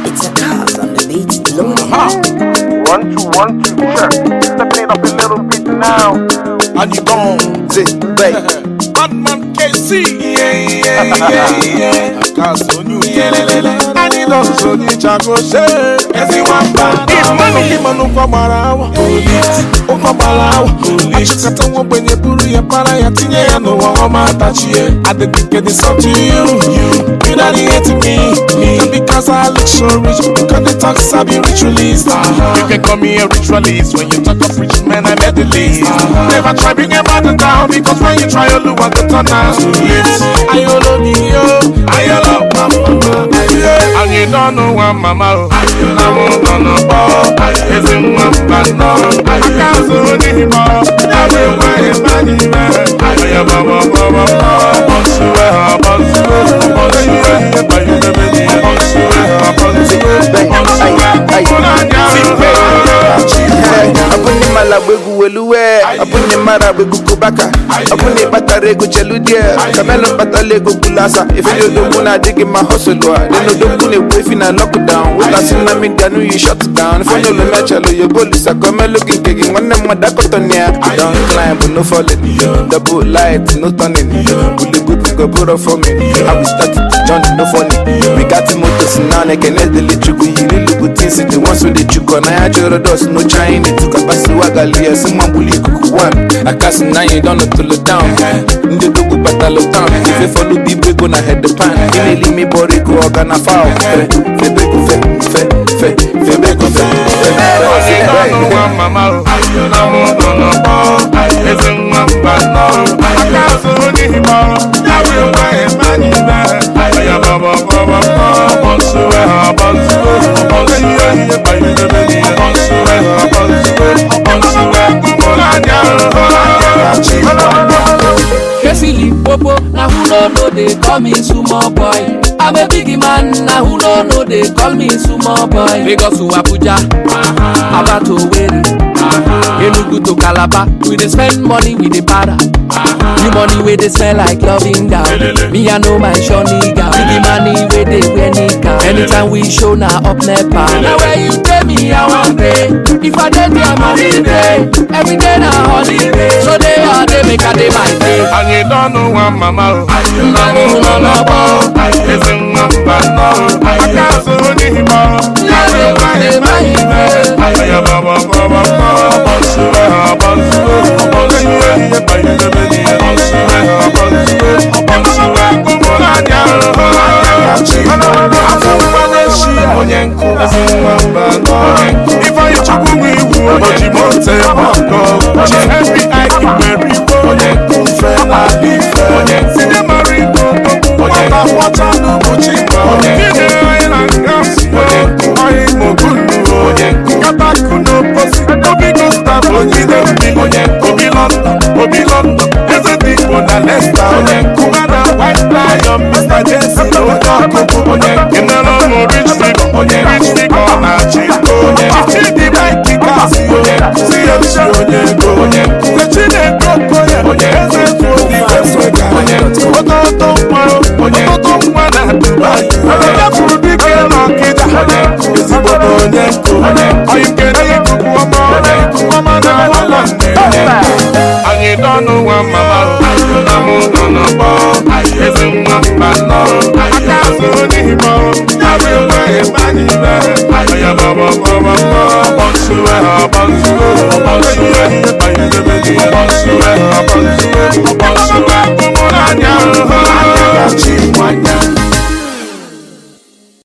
It's a cause on the beat, loading. 1 2 1 2 check. Stepping it up a little bit now. And you gone, zit, babe. Batman KC, yeah. Akaso new, I need also need chakoshe. Everyone bad. Imanu kwa marawa, uko malawa. Achukata wabwenye buru ya para ya tinye ya no wama tachie. I dedicate this song to you. You not hate me. And because I look so rich, because the talks I be ritualist. You can call me a ritualist. When you talk of rich men, I'm at the least. Never try bring a man down, because when you try, you want to turn out to lips. I love mama. And you don't know what mama. I'm gonna ball. It's in one band. I can't do anymore. Everywhere is money, man. I am Abuni malabegu weluwe, abuni marabegu kubaka, abuni bataregu cheludia, kamelo batalegu kulasa. If you don't wanna dig in my hustle, then you don't wanna wait in a lockdown. With us in the media, you shut down. If you don't match, your police are coming looking kicking. One of my dakotonia, don't climb, but no falling. Double light, no turning. Bully good to go put up for me. How we started to join, no funny. We got the motors now, they can let the little you really good things. The ones with the chuko, I actually does no China. To Kapasiwagalia, some bully cook one. I cast now you don't know to look down. In the Dugu Batalo town, if you follow people, gonna head the pan. Give me body go organa foul. Popo, now who don't know they call me Sumo boy. I'm a big man, now who don't know they call me Sumo boy. Lagos to Abuja, Aba to Owerri, Enugu to Calabar. We dey spend money with the para. The money where they smell like loving down. Me I know my Shoniga. Big money where they wear nika. Anytime we show now up nepa. Now where you pay me I want pay. If I dey there money day. Every day na holiday. So they are they make a day by day. And you don't know what mama. It's in one band. I can't do anymore. If I took we would, but you won't say happy I can marry. See the married what I know, but you Obi London, isn't it one that let's start? Kumana white lion, Mr. Jensen, no talk. In the long rich people, Chico, if you like the casio, see a show, the chine go, yes, it's for the best way. What don't want to buy? I'm for the girl on Kita, is it what I can go and you don't know what mama. I'm gonna ball. It's in one band. I can't do anymore. Everywhere is money. I am a